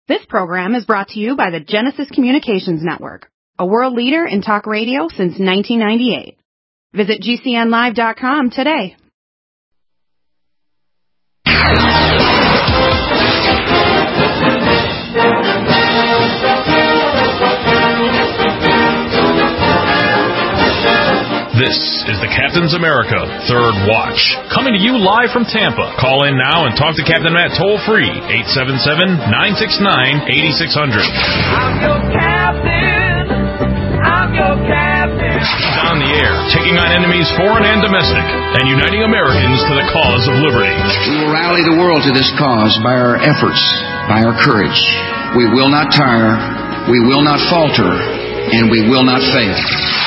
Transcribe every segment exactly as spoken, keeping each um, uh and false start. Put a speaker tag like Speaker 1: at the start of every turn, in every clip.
Speaker 1: This program is brought to you by the Genesis Communications Network, a world leader in talk radio since nineteen ninety-eight. Visit G C N live dot com today.
Speaker 2: This is the Captain's America Third Watch, coming to you live from Tampa. Call in now and talk to Captain Matt toll-free, eight seven seven, nine six nine, eight six zero zero.
Speaker 3: I'm your captain. I'm your captain.
Speaker 2: He's on the air, taking on enemies foreign and domestic, and uniting Americans to the cause of liberty.
Speaker 4: We will rally the world to this cause by our efforts, by our courage. We will not tire, we will not falter, and we will not fail.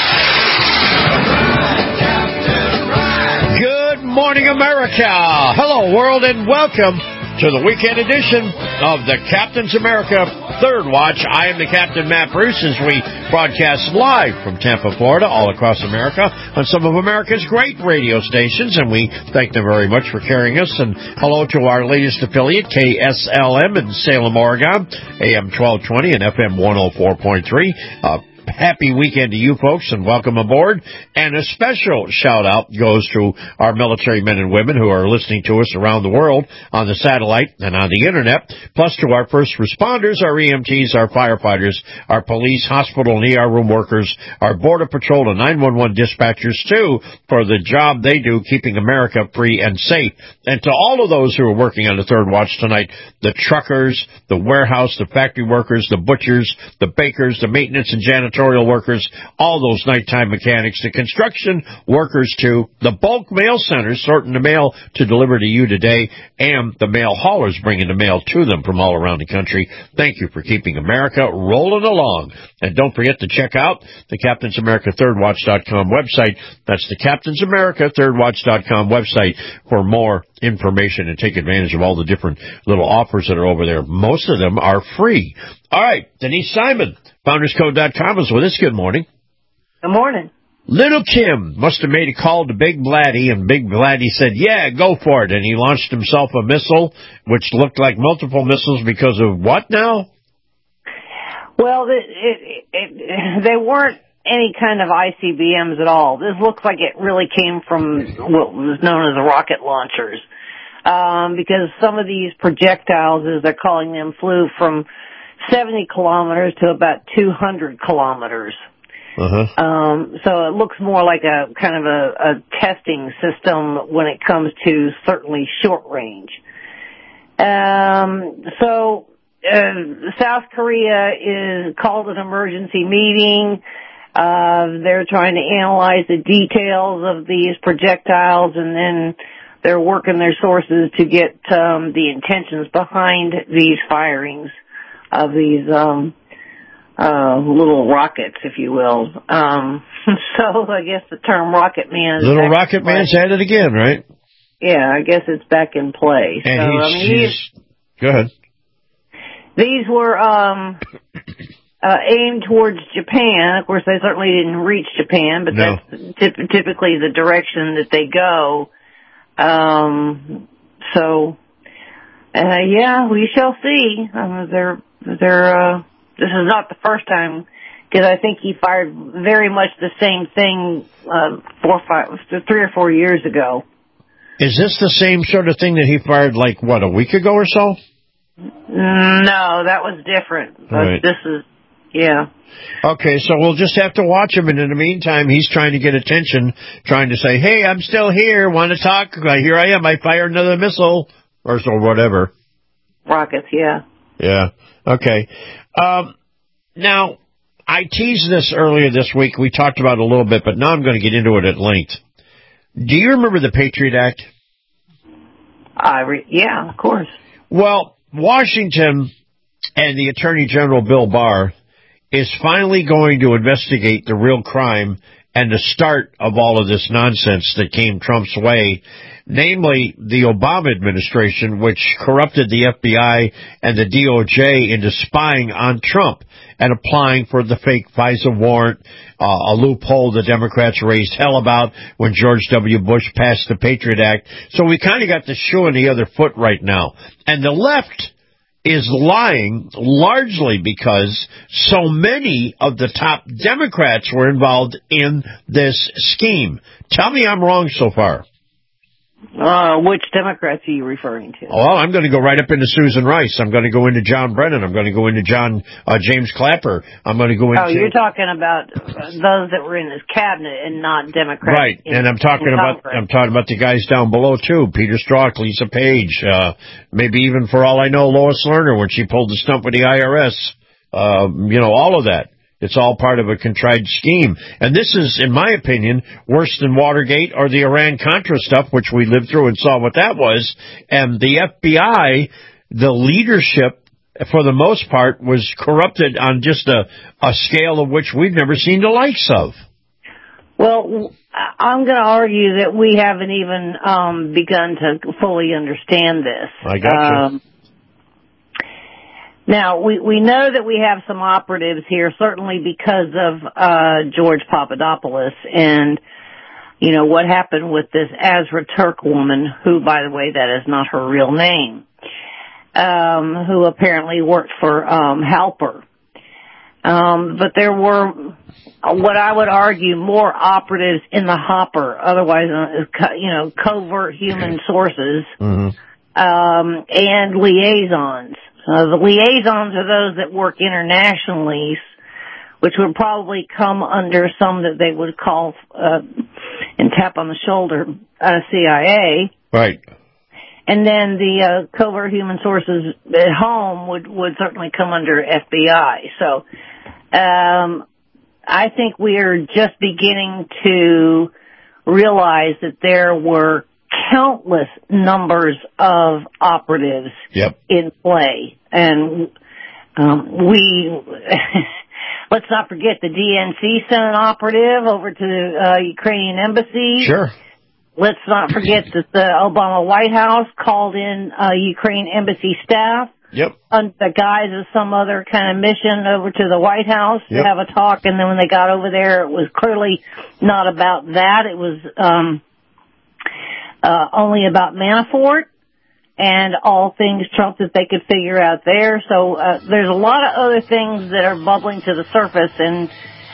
Speaker 5: Good morning, America. Hello, world, and welcome to the weekend edition of the Captain's America Third Watch. I am the Captain, Matt Bruce, as we broadcast live from Tampa, Florida, all across America on some of America's great radio stations, and we thank them very much for carrying us. And hello to our latest affiliate, K S L M in Salem, Oregon, A M twelve twenty and F M one oh four point three. Uh, Happy weekend to you folks and welcome aboard. And a special shout out goes to our military men and women who are listening to us around the world on the satellite and on the internet, plus to our first responders, our E M Ts, our firefighters, our police, hospital and E R room workers, our border patrol and nine one one dispatchers too, for the job they do keeping America free and safe. And to all of those who are working on the Third Watch tonight, the truckers, the warehouse, the factory workers, the butchers, the bakers, the maintenance and janitorial workers, all those nighttime mechanics, the construction workers too, the bulk mail centers sorting the mail to deliver to you today, and the mail haulers bringing the mail to them from all around the country. Thank you for keeping America rolling along. And don't forget to check out the Captain's America Third Watch dot com website. That's the Captain's America Third Watch dot com website for more information and take advantage of all the different little offers that are over there. Most of them are free. All right, Denise Simon, Founders Code dot com is with us. Good morning.
Speaker 6: Good morning.
Speaker 5: Little Kim must have made a call to Big Blatty, and Big Blatty said, yeah, go for it. And he launched himself a missile, which looked like multiple missiles because of what now?
Speaker 6: Well, it, it, it, they weren't any kind of I C B Ms at all. This looks like it really came from what was known as the rocket launchers, um, because some of these projectiles, as they're calling them, flew from seventy kilometers to about two hundred kilometers. Uh-huh. Um, so it looks more like a kind of a, a testing system when it comes to certainly short range. Um, so uh, South Korea is called an emergency meeting. Uh, they're trying to analyze the details of these projectiles, and then they're working their sources to get um, the intentions behind these firings of these um, uh, little rockets, if you will. Um, so I guess the term rocket man is
Speaker 5: Little rocket man's at it again, right?
Speaker 6: Yeah, I guess it's back in play.
Speaker 5: And
Speaker 6: so,
Speaker 5: he's,
Speaker 6: I mean,
Speaker 5: he's, go ahead.
Speaker 6: These were um, uh, aimed towards Japan. Of course, they certainly didn't reach Japan, but
Speaker 5: no.
Speaker 6: that's typ- typically the direction that they go. Um, so, uh, yeah, we shall see. Um, they're, they're, uh, this is not the first time, because I think he fired very much the same thing uh, four, five, three or four years ago.
Speaker 5: Is this the same sort of thing that he fired, like, what, a week ago or so?
Speaker 6: No, that was different. But
Speaker 5: right.
Speaker 6: This is, yeah.
Speaker 5: Okay, so we'll just have to watch him, and in the meantime, he's trying to get attention, trying to say, hey, I'm still here, want to talk? Here I am, I fired another missile, or so, whatever.
Speaker 6: Rockets, yeah.
Speaker 5: Yeah, okay. Um, now, I teased this earlier this week. We talked about it a little bit, but now I'm going to get into it at length. Do you remember the Patriot Act?
Speaker 6: I re- yeah, of course.
Speaker 5: Well, Washington and the Attorney General Bill Barr is finally going to investigate the real crime and the start of all of this nonsense that came Trump's way, namely the Obama administration, which corrupted the F B I and the D O J into spying on Trump and applying for the fake FISA warrant, uh, a loophole the Democrats raised hell about when George W. Bush passed the Patriot Act. So we kind of got the shoe on the other foot right now. And the left is lying largely because so many of the top Democrats were involved in this scheme. Tell me I'm wrong so far.
Speaker 6: Uh, which Democrats are you referring to?
Speaker 5: Well, I'm going to go right up into Susan Rice. I'm going to go into John Brennan. I'm going to go into John uh, James Clapper. I'm going to go into...
Speaker 6: Oh, you're talking about those that were in his cabinet and not Democrats.
Speaker 5: Right,
Speaker 6: in,
Speaker 5: and I'm talking about
Speaker 6: Congress.
Speaker 5: I'm talking about the guys down below too. Peter Strzok, Lisa Page, uh, maybe even for all I know, Lois Lerner when she pulled the stump with the I R S. Uh, you know, all of that. It's all part of a contrived scheme. And this is, in my opinion, worse than Watergate or the Iran-Contra stuff, which we lived through and saw what that was. And the F B I, the leadership, for the most part, was corrupted on just a, a scale of which we've never seen the likes of.
Speaker 6: Well, I'm going to argue that we haven't even um, begun to fully understand this.
Speaker 5: I got you.
Speaker 6: Um, Now, we, we know that we have some operatives here, certainly because of uh George Papadopoulos and, you know, what happened with this Azra Turk woman, who, by the way, that is not her real name, um, who apparently worked for um Halper. Um, but there were, what I would argue, more operatives in the hopper, otherwise, uh, you know, covert human sources, mm-hmm. um, and liaisons. Uh, the liaisons are those that work internationally, which would probably come under some that they would call uh, and tap on the shoulder uh, C I A.
Speaker 5: Right.
Speaker 6: And then the uh, covert human sources at home would, would certainly come under F B I. So um, I think we are just beginning to realize that there were countless numbers of operatives
Speaker 5: yep.
Speaker 6: in play. And um, we, let's not forget the D N C sent an operative over to the uh, Ukrainian embassy.
Speaker 5: Sure.
Speaker 6: Let's not forget that the Obama White House called in uh, Ukrainian embassy staff.
Speaker 5: Yep.
Speaker 6: Under the guise of some other kind of mission over to the White House
Speaker 5: yep.
Speaker 6: to have a talk. And then when they got over there, it was clearly not about that. It was um, uh, only about Manafort and all things Trump that they could figure out there. So uh, there's a lot of other things that are bubbling to the surface, and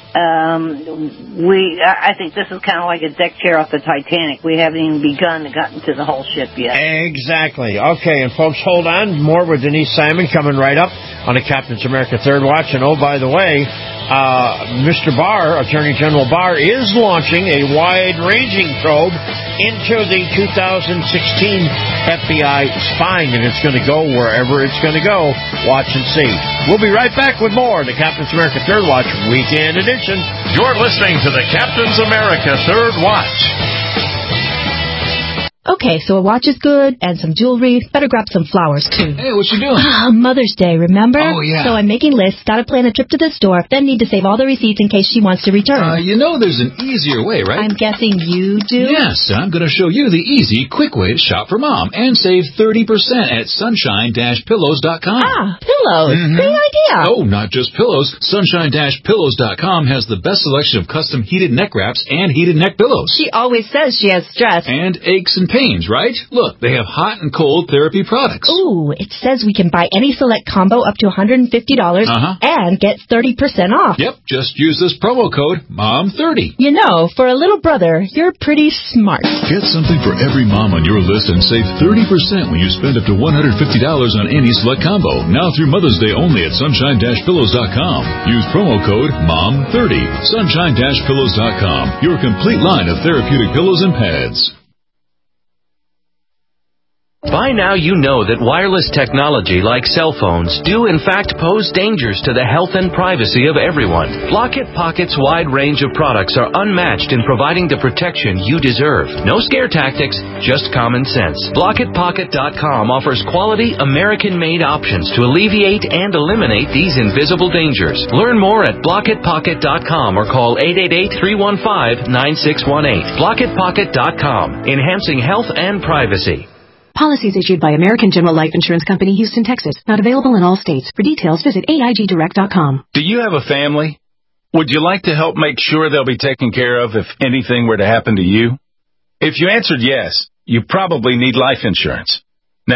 Speaker 6: um, we, I think this is kind of like a deck chair off the Titanic. We haven't even begun to get into the whole ship yet.
Speaker 5: Exactly. Okay, and folks, hold on. More with Denise Simon coming right up on the Captain's America Third Watch. And oh, by the way, uh, Mister Barr, Attorney General Barr, is launching a wide-ranging probe into the two thousand sixteen F B I spying, and it's going to go wherever it's going to go. Watch and see. We'll be right back with more of the Captain's America Third Watch Weekend Edition.
Speaker 2: You're listening to the Captain's America Third Watch.
Speaker 7: Okay, so a watch is good, and some jewelry. Better grab some flowers, too.
Speaker 8: Hey, what you doing?
Speaker 7: Ah, Mother's Day, remember?
Speaker 8: Oh, yeah.
Speaker 7: So I'm making lists, gotta plan a trip to the store, then need to save all the receipts in case she wants to return.
Speaker 8: Uh, you know there's an easier way, right?
Speaker 7: I'm guessing you do?
Speaker 8: Yes, I'm going to show you the easy, quick way to shop for Mom and save thirty percent at sunshine dash pillows dot com.
Speaker 7: Ah, pillows.
Speaker 8: Mm-hmm.
Speaker 7: Great idea.
Speaker 8: Oh, not just pillows. sunshine dash pillows dot com has the best selection of custom heated neck wraps and heated neck pillows.
Speaker 7: She always says she has stress.
Speaker 8: And aches and pains, right? Look, they have hot and cold therapy products.
Speaker 7: Ooh, it says we can buy any select combo up to one hundred fifty dollars
Speaker 8: uh-huh.
Speaker 7: and get thirty percent off.
Speaker 8: Yep, just use this promo code mom thirty.
Speaker 7: You know, for a little brother, you're pretty smart.
Speaker 9: Get something for every mom on your list and save thirty percent when you spend up to one hundred fifty dollars on any select combo. Now through Mother's Day only at sunshine dash pillows dot com. Use promo code mom thirty. sunshine dash pillows dot com. Your complete line of therapeutic pillows and pads.
Speaker 10: By now you know that wireless technology like cell phones do in fact pose dangers to the health and privacy of everyone. Blockit Pocket's wide range of products are unmatched in providing the protection you deserve. No scare tactics, just common sense. Blockit Pocket dot com offers quality American-made options to alleviate and eliminate these invisible dangers. Learn more at Blockit Pocket dot com or call eight eight eight, three one five, nine six one eight. Blockit Pocket dot com, enhancing health and privacy.
Speaker 11: Policies issued by American General Life Insurance Company, Houston, Texas. Not available in all states. For details, visit A I G direct dot com.
Speaker 12: Do you have a family? Would you like to help make sure they'll be taken care of if anything were to happen to you? If you answered yes, you probably need life insurance. Now,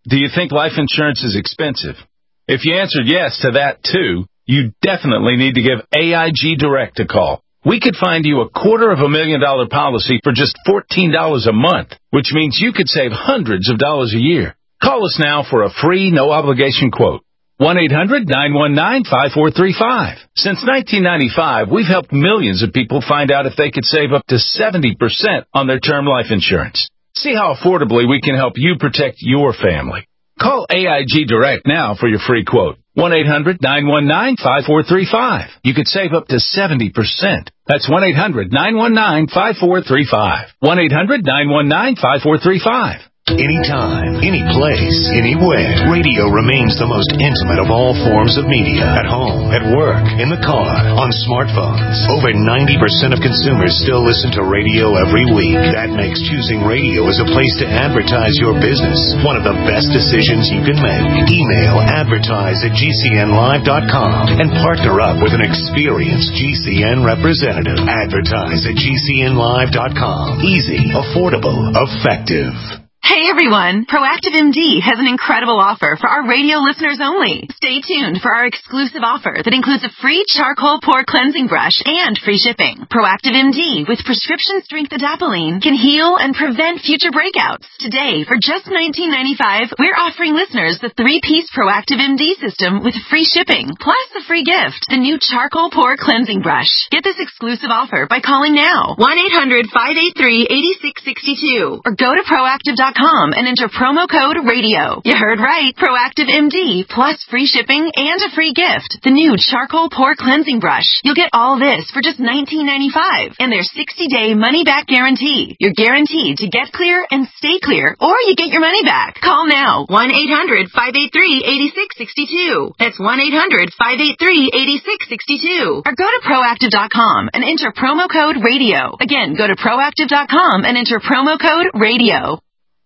Speaker 12: Do you think life insurance is expensive? If you answered yes to that, too, you definitely need to give A I G Direct a call. We could find you a quarter of a million dollar policy for just fourteen dollars a month, which means you could save hundreds of dollars a year. Call us now for a free, no-obligation quote. one eight hundred nine one nine five four three five. Since nineteen ninety-five, we've helped millions of people find out if they could save up to seventy percent on their term life insurance. See how affordably we can help you protect your family. Call A I G Direct now for your free quote. one eight hundred nine one nine five four three five. You could save up to seventy percent. That's one eight hundred nine one nine five four three five. one eight hundred nine one nine five four three five.
Speaker 13: Anytime, any place, anywhere. Radio remains the most intimate of all forms of media. At home, at work, in the car, on smartphones. Over ninety percent of consumers still listen to radio every week. That makes choosing radio as a place to advertise your business one of the best decisions you can make. Email advertise at G C N live dot com and partner up with an experienced G C N representative. Advertise at G C N live dot com. Easy, affordable, effective.
Speaker 14: Hey everyone, Proactive M D has an incredible offer for our radio listeners only. Stay tuned for our exclusive offer that includes a free charcoal pore cleansing brush and free shipping. Proactive M D with prescription strength adapalene can heal and prevent future breakouts. Today, for just nineteen ninety-five dollars, we're offering listeners the three-piece Proactive M D system with free shipping, plus a free gift, the new charcoal pore cleansing brush. Get this exclusive offer by calling now, one eight hundred five eight three eight six six two, or go to proactive dot com and enter promo code radio. You heard right. Proactive M D plus free shipping and a free gift. The new charcoal pore cleansing brush. You'll get all this for just nineteen ninety-five dollars and their sixty day money back guarantee. You're guaranteed to get clear and stay clear, or you get your money back. Call now. one eight hundred five eight three eight six six two. That's one eight hundred five eight three eight six six two. Or go to proactive dot com and enter promo code radio. Again, go to proactive dot com and enter promo code radio.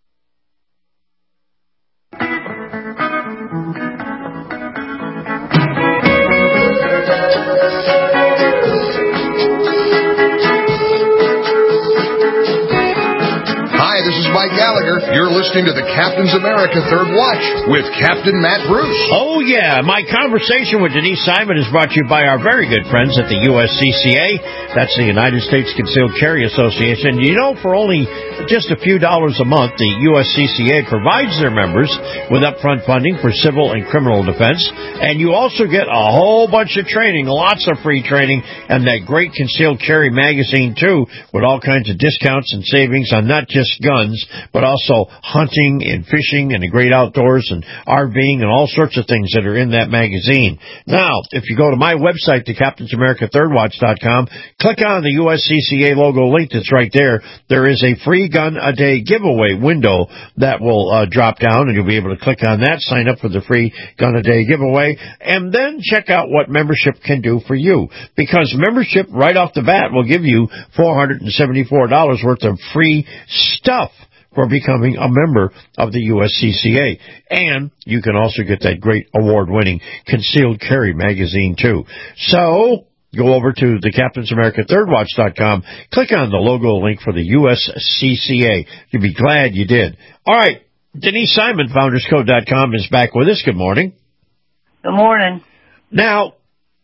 Speaker 15: Hi, this is Mike Gallagher. You're listening to the Captain's America Third Watch with Captain Matt Bruce.
Speaker 5: Oh, yeah. My conversation with Denise Simon is brought to you by our very good friends at the U S C C A. That's the United States Concealed Carry Association. You know, for only just a few dollars a month, the U S C C A provides their members with upfront funding for civil and criminal defense. And you also get a whole bunch of training, lots of free training, and that great Concealed Carry magazine, too, with all kinds of discounts and savings on not just guns, but also hunting and fishing and the great outdoors and RVing and all sorts of things that are in that magazine. Now, if you go to my website, the Captains America Third Watch dot com, click on the U S C C A logo link that's right there. There is a free gun a day giveaway window that will uh, drop down, and you'll be able to click on that, sign up for the free gun a day giveaway, and then check out what membership can do for you. Because membership right off the bat will give you four hundred seventy-four dollars worth of free stuff for becoming a member of the U S C C A. And you can also get that great award-winning Concealed Carry magazine, too. So go over to the Captains America Third Watch dot com, click on the logo link for the U S C C A. You'll be glad you did. All right, Denise Simon, Founders Code dot com, is back with us. Good morning.
Speaker 6: Good morning.
Speaker 5: Now,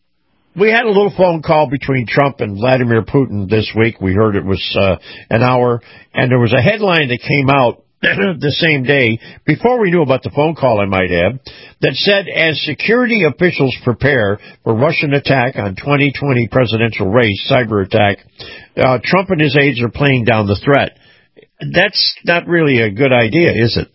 Speaker 5: we had a little phone call between Trump and Vladimir Putin this week. We heard it was uh, an hour, and there was a headline that came out the same day, before we knew about the phone call, I might add, that said, as security officials prepare for Russian attack on twenty twenty presidential race, cyber attack, uh, Trump and his aides are playing down the threat. That's not really a good idea, is it?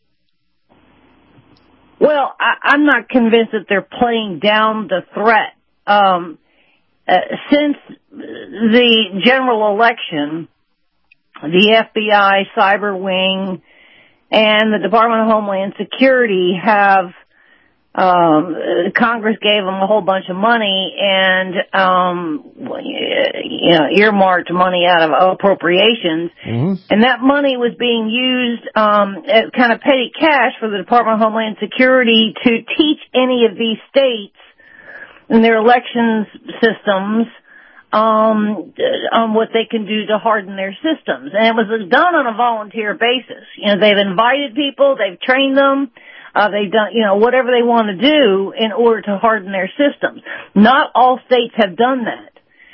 Speaker 6: Well, I, I'm not convinced that they're playing down the threat. Um, uh, since the general election, the F B I, Cyber Wing, and the Department of Homeland Security have, um, Congress gave them a whole bunch of money and, um, you know, earmarked money out of appropriations. Mm-hmm. And that money was being used, um, as kind of petty cash for the Department of Homeland Security to teach any of these states in their elections systems, um, on what they can do to harden their systems. And it was done on a volunteer basis. You know, they've invited people, they've trained them, uh, they've done, you know, whatever they want to do in order to harden their systems. Not all states have done that.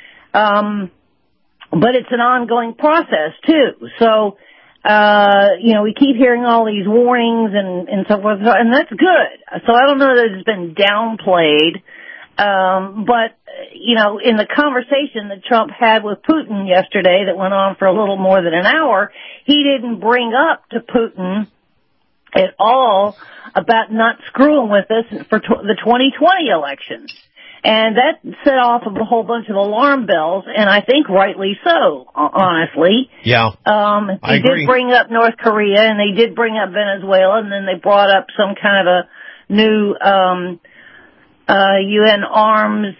Speaker 6: Um, but it's an ongoing process too. So, uh, you know, we keep hearing all these warnings and, and so forth, and that's good. So I don't know that it's been downplayed. Um, but, you know, in the conversation that Trump had with Putin yesterday that went on for a little more than an hour, he didn't bring up to Putin at all about not screwing with us for tw- the twenty twenty election. And that set off a whole bunch of alarm bells, and I think rightly so, honestly.
Speaker 5: Yeah.
Speaker 6: Um,
Speaker 5: I
Speaker 6: they
Speaker 5: agree.
Speaker 6: did bring up North Korea, and they did bring up Venezuela, and then they brought up some kind of a new, um, uh, U N arms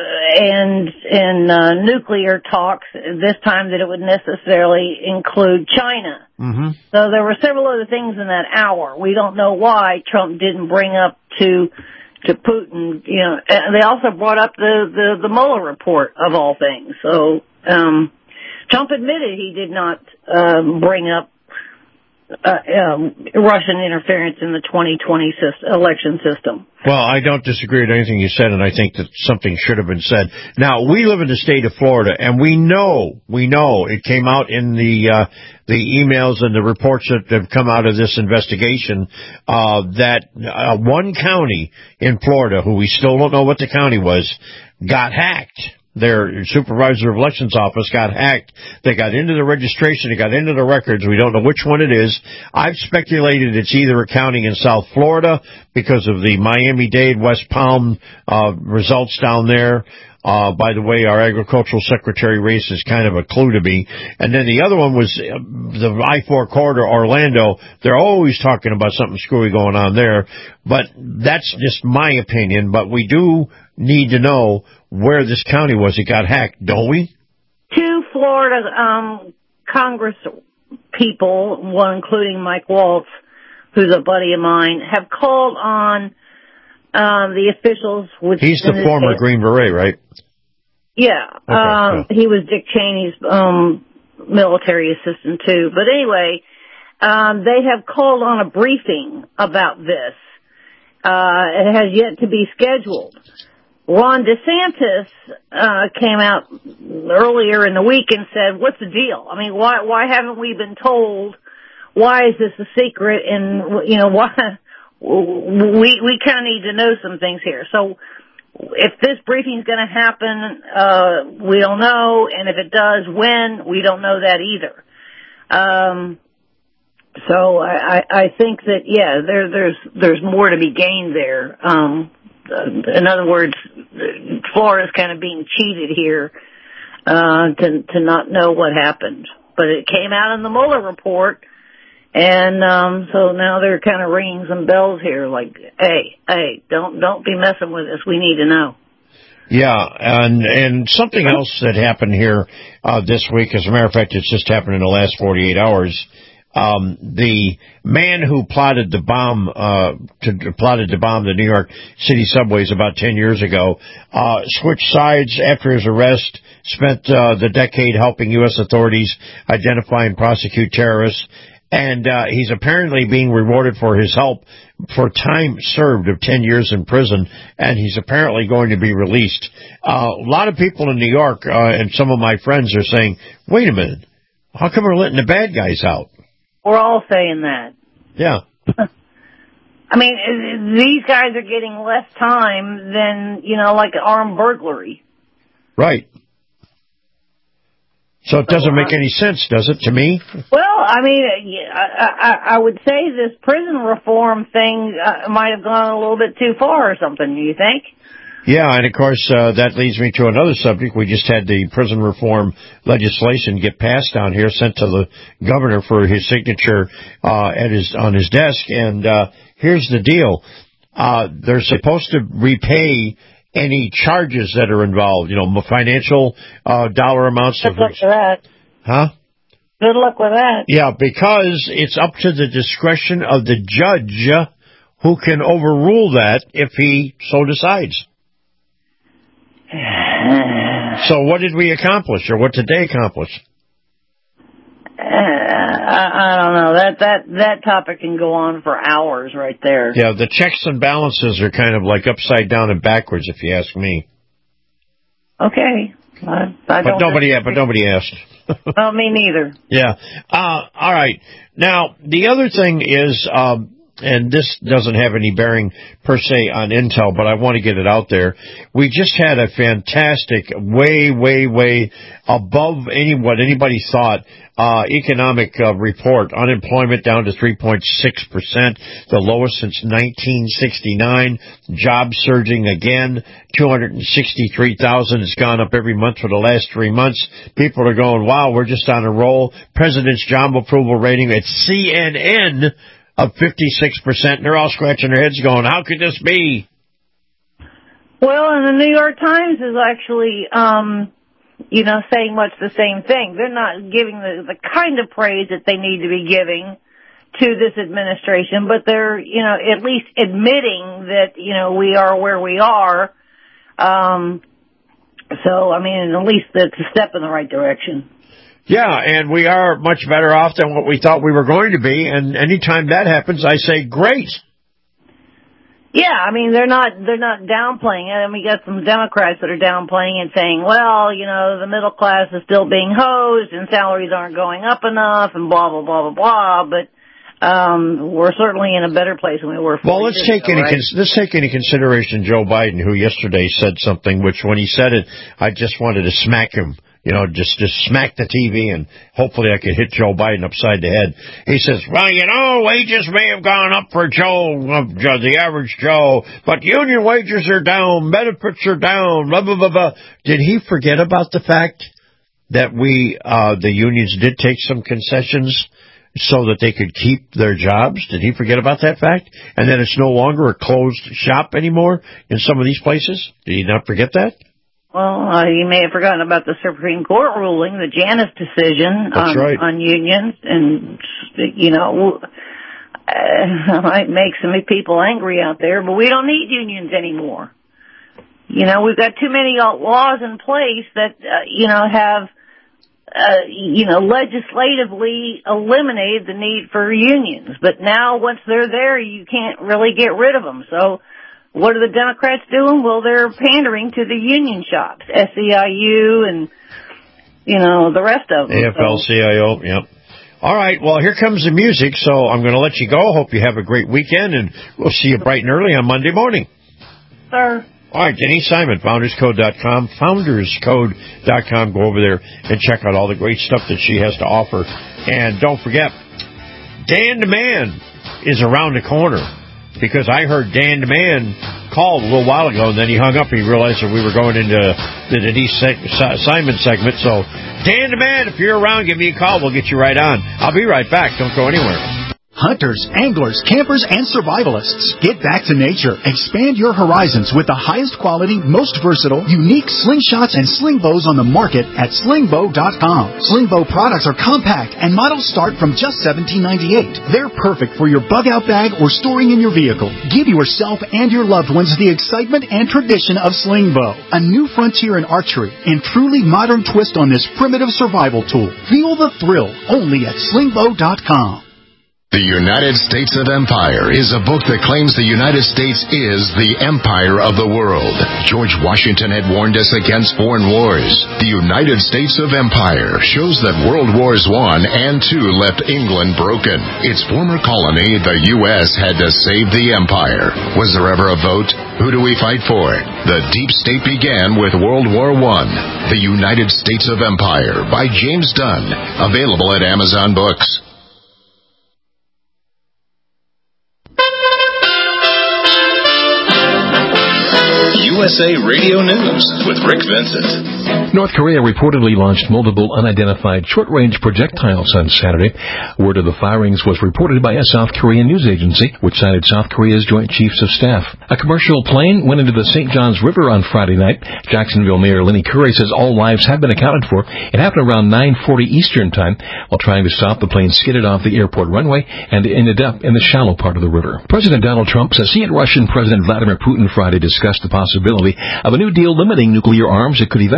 Speaker 6: and, and, uh, nuclear talks, this time that it would necessarily include China.
Speaker 5: Mm-hmm.
Speaker 6: So there were several other things in that hour. We don't know why Trump didn't bring up to, to Putin, you know, and they also brought up the, the, the Mueller report of all things. So, um, Trump admitted he did not, um, bring up, uh, um, Russian interference in the twenty twenty system, election system.
Speaker 5: Well, I don't disagree with anything you said, and I think that something should have been said. Now, we live in the state of Florida, and we know, we know, it came out in the, uh, the emails and the reports that have come out of this investigation, uh, that, uh, one county in Florida, who we still don't know what the county was, got hacked. Their supervisor of elections office got hacked. They got into the registration. They got into the records. We don't know which one it is. I've speculated it's either a county in South Florida because of the Miami-Dade, West Palm, uh, results down there. Uh, by the way, our agricultural secretary race is kind of a clue to me. And then the other one was uh, the I four corridor, Orlando. They're always talking about something screwy going on there. But that's just my opinion. But we do need to know where this county was. It got hacked, don't we?
Speaker 6: Two Florida, um, Congress people, one including Mike Waltz, who's a buddy of mine, have called on Um, the officials would...
Speaker 5: He's the former Green Beret, right?
Speaker 6: Yeah.
Speaker 5: Okay,
Speaker 6: um,
Speaker 5: yeah.
Speaker 6: He was Dick Cheney's um, military assistant, too. But anyway, um, they have called on a briefing about this. Uh, it has yet to be scheduled. Ron DeSantis uh, came out earlier in the week and said, what's the deal? I mean, why why haven't we been told? Why is this a secret? And, you know, why... We we kind of need to know some things here. So if this briefing is going to happen, uh, we don't know, and if it does, when, we don't know that either. Um, so I, I, I think that yeah, there there's there's more to be gained there. Um, in other words, Florida's kind of being cheated here uh, to to not know what happened, but it came out in the Mueller report. And, um, so now they're kind of ringing some bells here, like, hey, hey, don't, don't be messing with us. We need to know.
Speaker 5: Yeah, and, and something else that happened here, uh, this week, as a matter of fact, it's just happened in the last forty-eight hours. Um, the man who plotted the bomb, uh, to, plotted to bomb the New York City subways about ten years ago, uh, switched sides after his arrest, spent, uh, the decade helping U S authorities identify and prosecute terrorists. And uh, he's apparently being rewarded for his help for time served of ten years in prison, and he's apparently going to be released. Uh, a lot of people in New York, uh, and some of my friends are saying, wait a minute, how come we're letting the bad guys out?
Speaker 6: We're all saying that.
Speaker 5: Yeah.
Speaker 6: I mean, these guys are getting less time than, you know, like armed burglary.
Speaker 5: Right. So it doesn't make any sense, does it, to me?
Speaker 6: Well, I mean, I, I, I would say this prison reform thing uh, might have gone a little bit too far or something, do you think?
Speaker 5: Yeah, and of course, uh, that leads me to another subject. We just had the prison reform legislation get passed down here, sent to the governor for his signature uh, at his on his desk. And uh, here's the deal. Uh, they're supposed to repay any charges that are involved, you know, financial uh, dollar amounts.
Speaker 6: Good luck with that.
Speaker 5: Huh?
Speaker 6: Good luck with that.
Speaker 5: Yeah, because it's up to the discretion of the judge who can overrule that if he so decides. So what did we accomplish, or what did they accomplish?
Speaker 6: Uh, I, I don't know. That that that topic can go on for hours right there.
Speaker 5: Yeah, the checks and balances are kind of like upside down and backwards, if you ask me.
Speaker 6: Okay. I, I
Speaker 5: but
Speaker 6: don't
Speaker 5: nobody, but nobody asked.
Speaker 6: Well, me neither.
Speaker 5: Yeah. Uh, all right. Now, the other thing is, um, and this doesn't have any bearing per se on Intel, but I want to get it out there. We just had a fantastic, way, way, way above any what anybody thought, uh, economic uh, report. Unemployment down to three point six percent, the lowest since nineteen sixty-nine. Jobs surging again, two hundred sixty-three thousand. It's gone up every month for the last three months. People are going, wow, we're just on a roll. President's job approval rating at C N N of fifty-six percent, and they're all scratching their heads going, how could this be?
Speaker 6: Well, and the New York Times is actually, um, you know, saying much the same thing. They're not giving the, the kind of praise that they need to be giving to this administration, but they're, you know, at least admitting that, you know, we are where we are. Um, so, I mean, at least it's a step in the right direction.
Speaker 5: Yeah, and we are much better off than what we thought we were going to be, and anytime that happens, I say, great.
Speaker 6: Yeah, I mean, they're not, they're not downplaying it, and we got some Democrats that are downplaying it, saying, well, you know, the middle class is still being hosed, and salaries aren't going up enough, and blah, blah, blah, blah, blah, but, um, we're certainly in a better place than we were.
Speaker 5: Well, let's take
Speaker 6: ago,
Speaker 5: into,
Speaker 6: right?
Speaker 5: cons- let's take into consideration Joe Biden, who yesterday said something, which when he said it, I just wanted to smack him. You know, just, just smack the T V and hopefully I could hit Joe Biden upside the head. He says, well, you know, wages may have gone up for Joe, uh, the average Joe, but union wages are down, benefits are down, blah, blah, blah, blah. Did he forget about the fact that we, uh, the unions did take some concessions so that they could keep their jobs? Did he forget about that fact? And that it's no longer a closed shop anymore in some of these places? Did he not forget that?
Speaker 6: Well, uh, you may have forgotten about the Supreme Court ruling, the Janus decision on,
Speaker 5: right.
Speaker 6: on unions, and, you know, uh, might make some people angry out there, but we don't need unions anymore. You know, we've got too many laws in place that, uh, you know, have, uh, you know, legislatively eliminated the need for unions. But now, once they're there, you can't really get rid of them. So, what are the Democrats doing? Well, they're pandering to the union shops, S E I U and, you know, the rest of them.
Speaker 5: A F L C I O, yep. All right, well, here comes the music, so I'm going to let you go. Hope you have a great weekend, and we'll see you bright and early on Monday morning.
Speaker 6: Sir.
Speaker 5: All right, Denise Simon, founders code dot com, founders code dot com. Go over there and check out all the great stuff that she has to offer. And don't forget, Dan the Man is around the corner. Because I heard Dan the Man called a little while ago, and then he hung up and he realized that we were going into the Denise Simon segment. So, Dan the Man, if you're around, give me a call. We'll get you right on. I'll be right back. Don't go anywhere.
Speaker 16: Hunters, anglers, campers, and survivalists. Get back to nature. Expand your horizons with the highest quality, most versatile, unique slingshots and sling bows on the market at sling bow dot com. Sling bow products are compact and models start from just seventeen ninety-eight. They're perfect for your bug out bag or storing in your vehicle. Give yourself and your loved ones the excitement and tradition of sling bow, a new frontier in archery and truly modern twist on this primitive survival tool. Feel the thrill only at sling bow dot com.
Speaker 15: The United States of Empire is a book that claims the United States is the empire of the world. George Washington had warned us against foreign wars. The United States of Empire shows that World Wars One and Two left England broken. Its former colony, the U S, had to save the empire. Was there ever a vote? Who do we fight for? The deep state began with World War One. The United States of Empire by James Dunn. Available at Amazon Books.
Speaker 2: U S A Radio News with Rick Vincent.
Speaker 17: North Korea reportedly launched multiple unidentified short-range projectiles on Saturday. Word of the firings was reported by a South Korean news agency, which cited South Korea's Joint Chiefs of Staff. A commercial plane went into the Saint Johns River on Friday night. Jacksonville Mayor Lenny Curry says all lives have been accounted for. It happened around nine forty Eastern Time. While trying to stop, the plane skidded off the airport runway and ended up in the shallow part of the river. President Donald Trump says he and Russian President Vladimir Putin Friday discussed the possibility of a new deal limiting nuclear arms that could eventually include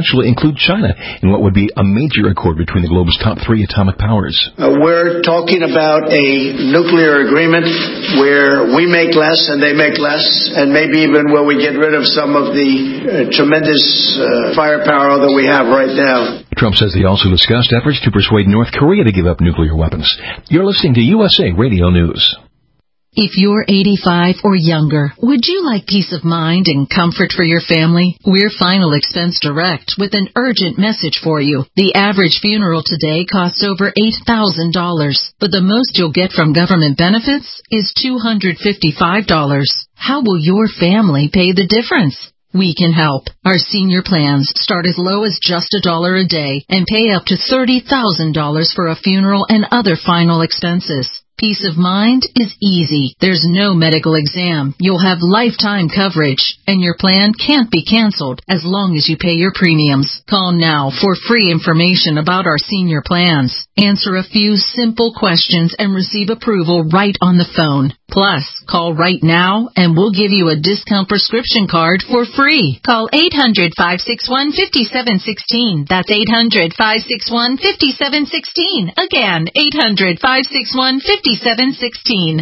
Speaker 17: include China in what would be a major accord between the globe's top three atomic powers.
Speaker 18: Uh, we're talking about a nuclear agreement where we make less and they make less, and maybe even where we get rid of some of the uh, tremendous uh, firepower that we have right now.
Speaker 17: Trump says he also discussed efforts to persuade North Korea to give up nuclear weapons. You're listening to U S A Radio News.
Speaker 19: If you're eighty-five or younger, would you like peace of mind and comfort for your family? We're Final Expense Direct with an urgent message for you. The average funeral today costs over eight thousand dollars, but the most you'll get from government benefits is two hundred fifty-five dollars. How will your family pay the difference? We can help. Our senior plans start as low as just a dollar a day and pay up to thirty thousand dollars for a funeral and other final expenses. Peace of mind is easy. There's no medical exam. You'll have lifetime coverage, and your plan can't be canceled as long as you pay your premiums. Call now for free information about our senior plans. Answer a few simple questions and receive approval right on the phone. Plus, call right now and we'll give you a discount prescription card for free. Call eight hundred, five six one, five seven one six. That's eight hundred, five six one, five seven one six. Again, eight hundred, five six one, five seven one six.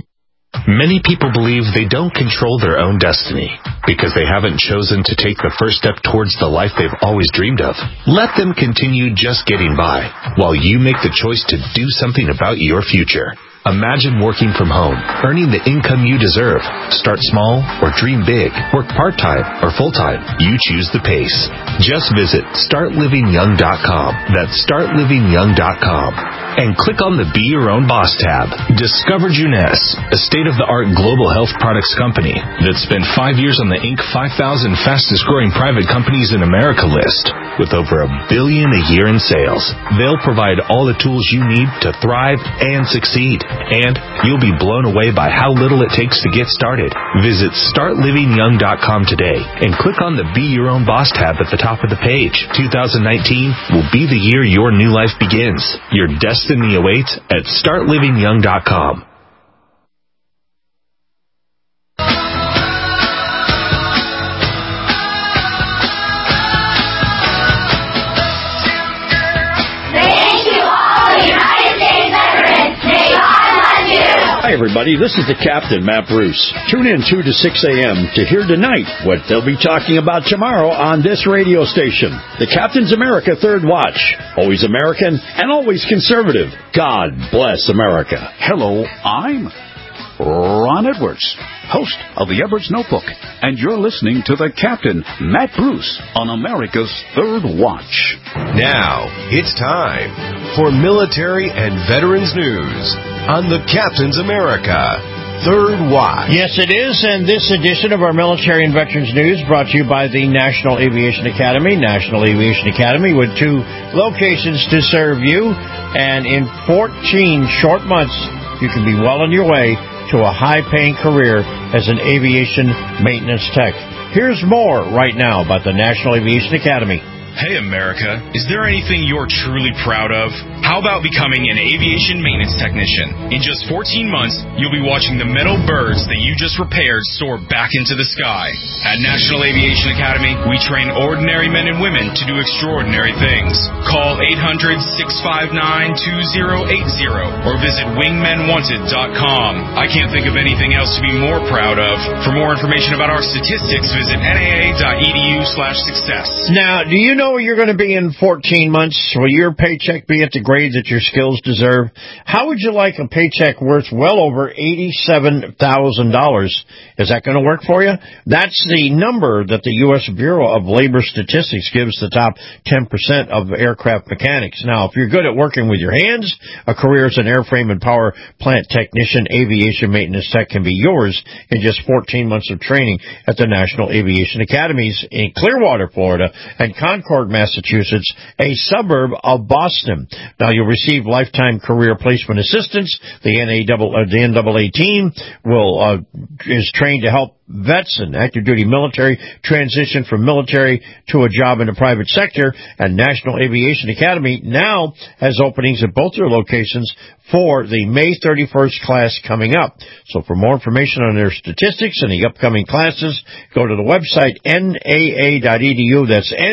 Speaker 20: Many people believe they don't control their own destiny because they haven't chosen to take the first step towards the life they've always dreamed of. Let them continue just getting by while you make the choice to do something about your future. Imagine working from home, earning the income you deserve. Start small or dream big. Work part-time or full-time. You choose the pace. Just visit start living young dot com. That's start living young dot com. And click on the Be Your Own Boss tab. Discover Juness, a state-of-the-art global health products company that spent five years on the Inc five thousand fastest-growing private companies in America list with over a billion a year in sales. They'll provide all the tools you need to thrive and succeed. And you'll be blown away by how little it takes to get started. Visit start living young dot com today and click on the Be Your Own Boss tab at the top of the page. two thousand nineteen will be the year your new life begins. Your destiny awaits at start living young dot com.
Speaker 5: Hi, everybody. This is the Captain, Matt Bruce. Tune in two to six a.m. to hear tonight what they'll be talking about tomorrow on this radio station. The Captain's America Third Watch. Always American and always conservative. God bless America.
Speaker 21: Hello, I'm Ron Edwards, host of the Edwards Notebook, and you're listening to the Captain, Matt Bruce, on America's Third Watch.
Speaker 22: Now, it's time for military and veterans news on the Captain's America Third Watch.
Speaker 5: Yes, it is, and this edition of our Military and Veterans News brought to you by the National Aviation Academy. National Aviation Academy with two locations to serve you, and in fourteen short months, you can be well on your way to a high-paying career as an aviation maintenance tech. Here's more right now about the National Aviation Academy.
Speaker 2: Hey, America, is there anything you're truly proud of? How about becoming an aviation maintenance technician? In just fourteen months, you'll be watching the metal birds that you just repaired soar back into the sky. At National Aviation Academy, we train ordinary men and women to do extraordinary things. Call eight hundred, six five nine, two zero eight zero or visit wingmen wanted dot com. I can't think of anything else to be more proud of. For more information about our statistics, visit N A A dot E D U slash success.
Speaker 5: Now, do you know where you're going to be in fourteen months? Will your paycheck be at the grade that your skills deserve? How would you like a paycheck worth well over eighty-seven thousand dollars? Is that going to work for you? That's the number that the U S Bureau of Labor Statistics gives the top ten percent of aircraft mechanics. Now, if you're good at working with your hands, a career as an airframe and power plant technician, aviation maintenance tech can be yours in just fourteen months of training at the National Aviation Academies in Clearwater, Florida, and Concord, Massachusetts, a suburb of Boston. Now, you'll receive lifetime career placement assistance. The N A A, uh, the N double A team will uh, is trained to help vets and active duty military transition from military to a job in the private sector, and National Aviation Academy now has openings at both their locations for the May thirty-first class coming up. So for more information on their statistics and the upcoming classes, go to the website N A A dot E D U. That's N A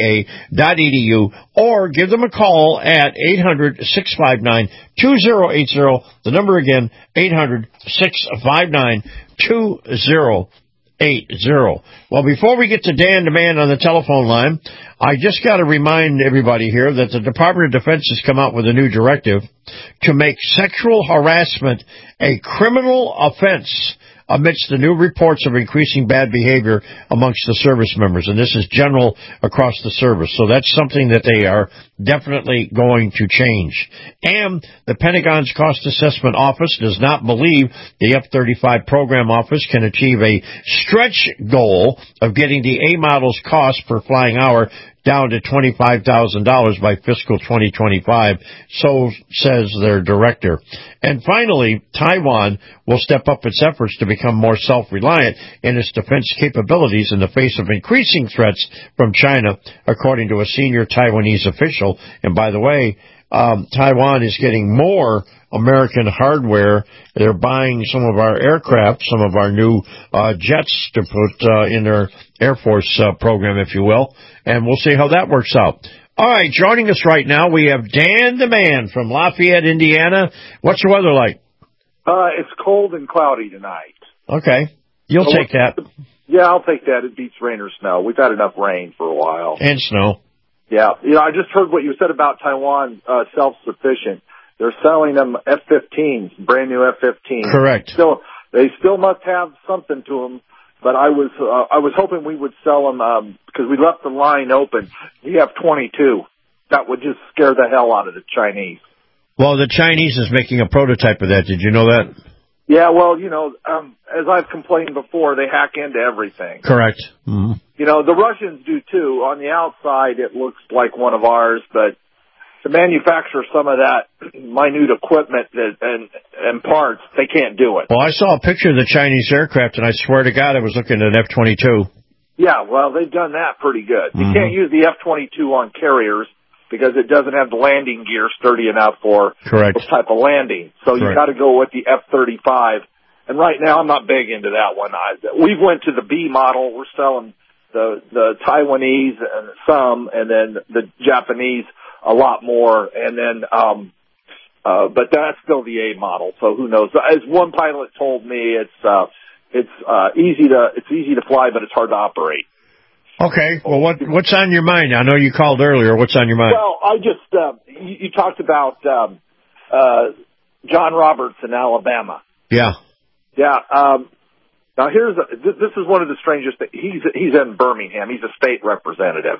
Speaker 5: a dot e d u, or give them a call at eight hundred, six five nine, two zero eight zero. The number again, eight hundred, six five nine, two zero eight zero. Well, before we get to Dan the Man on the telephone line, I just got to remind everybody here that the Department of Defense has come out with a new directive to make sexual harassment a criminal offense amidst the new reports of increasing bad behavior amongst the service members. And this is general across the service. So that's something that they are definitely going to change. And the Pentagon's Cost Assessment Office does not believe the F thirty-five program office can achieve a stretch goal of getting the A model's cost per flying hour down to twenty-five thousand dollars by fiscal twenty twenty-five, so says their director. And finally, Taiwan will step up its efforts to become more self-reliant in its defense capabilities in the face of increasing threats from China, according to a senior Taiwanese official. And by the way, um, Taiwan is getting more American hardware. They're buying some of our aircraft, some of our new uh, jets to put uh, in their Air Force uh, program, if you will, and we'll see how that works out. All right, joining us right now, we have Dan the Man from Lafayette, Indiana. What's the weather like?
Speaker 1: Uh, it's cold and cloudy tonight.
Speaker 5: Okay. You'll
Speaker 1: so
Speaker 5: take that.
Speaker 1: Yeah, I'll take that. It beats rain or snow. We've had enough rain for a while.
Speaker 5: And snow.
Speaker 1: Yeah. You know, I just heard what you said about Taiwan uh, self-sufficient. They're selling them F fifteens, brand new F fifteens.
Speaker 5: Correct.
Speaker 1: Still, they still must have something to them. But I was uh, I was hoping we would sell them um, because we left the line open. The F twenty-two. That would just scare the hell out of the Chinese.
Speaker 5: Well, the Chinese is making a prototype of that. Did you know that?
Speaker 1: Yeah, well, you know, um, as I've complained before, they hack into everything.
Speaker 5: Correct. Mm-hmm.
Speaker 1: You know, the Russians do too. On the outside, it looks like one of ours, but to manufacture some of that minute equipment that, and and parts, they can't do it.
Speaker 5: Well, I saw a picture of the Chinese aircraft, and I swear to God, I was looking at an F twenty-two.
Speaker 1: Yeah, well, they've done that pretty good.
Speaker 5: Mm-hmm.
Speaker 1: You can't use the F twenty-two on carriers because it doesn't have the landing gear sturdy enough for
Speaker 5: Correct.
Speaker 1: this type of landing. So you got to go with the F thirty-five. And right now, I'm not big into that one. I, we went to the B model. We're selling the the Taiwanese and some, and then the Japanese a lot more, and then, um, uh, but that's still the A model, so who knows? As one pilot told me, it's, uh, it's, uh, easy to, it's easy to fly, but it's hard to operate.
Speaker 5: Okay, well, what, what's on your mind? I know you called earlier. What's on your mind?
Speaker 1: Well, I just, uh, you, you talked about, um, uh, John Roberts in Alabama.
Speaker 5: Yeah.
Speaker 1: Yeah, um, now here's, a, this is one of the strangest things. He's, he's in Birmingham. He's a state representative.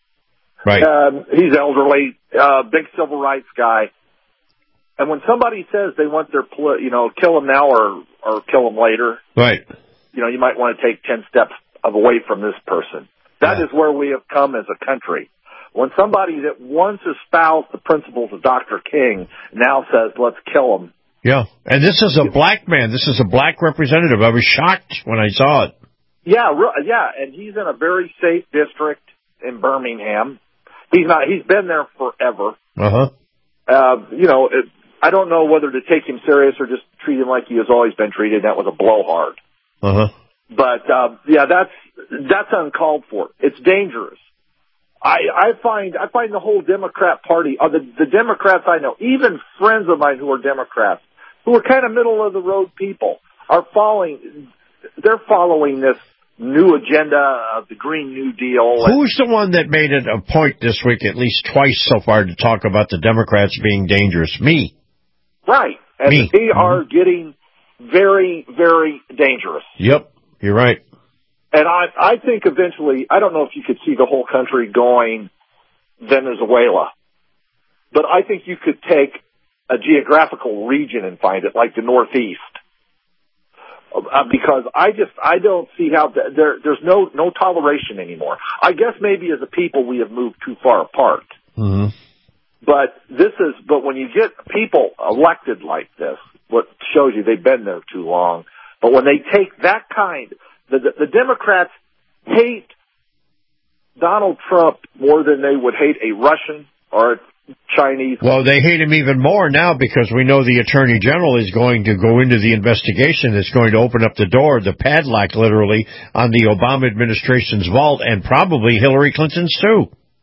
Speaker 5: Right.
Speaker 1: Um, he's elderly, uh, big civil rights guy. And when somebody says they want their, poli- you know, kill them now or, or kill them later,
Speaker 5: right.
Speaker 1: You know, you might want to take ten steps away from this person. That yeah. is where we have come as a country. When somebody that once espoused the principles of Doctor King now says, let's kill him.
Speaker 5: Yeah. And this is a black man. This is a black representative. I was shocked when I saw it.
Speaker 1: Yeah, re- yeah. And he's in a very safe district in Birmingham. He's not, he's been there forever.
Speaker 5: Uh-huh.
Speaker 1: Uh, you know, it, I don't know whether to take him serious or just treat him like he has always been treated. That was a blowhard.
Speaker 5: Uh-huh.
Speaker 1: But, uh, yeah, that's, that's uncalled for. It's dangerous. I, I find, I find the whole Democrat Party, uh, the, the Democrats I know, even friends of mine who are Democrats, who are kind of middle of the road people, are following, they're following this new agenda of the Green New Deal.
Speaker 5: Who's the one that made it a point this week, at least twice so far, to talk about the Democrats being dangerous? Me.
Speaker 1: Right. And
Speaker 5: Me.
Speaker 1: they are getting very, very dangerous.
Speaker 5: Yep. You're right.
Speaker 1: And I, I think eventually, I don't know if you could see the whole country going Venezuela, but I think you could take a geographical region and find it, like the Northeast. Uh, because I just, I don't see how the, there, there's no, no toleration anymore. I guess maybe as a people we have moved too far apart.
Speaker 5: Mm-hmm.
Speaker 1: But this is, but when you get people elected like this, what shows you they've been there too long. But when they take that kind, the, the, the Democrats hate Donald Trump more than they would hate a Russian or a Chinese.
Speaker 5: Well, they hate him even more now because we know the Attorney General is going to go into the investigation that's going to open up the door, the padlock literally, on the Obama administration's vault and probably Hillary Clinton's too.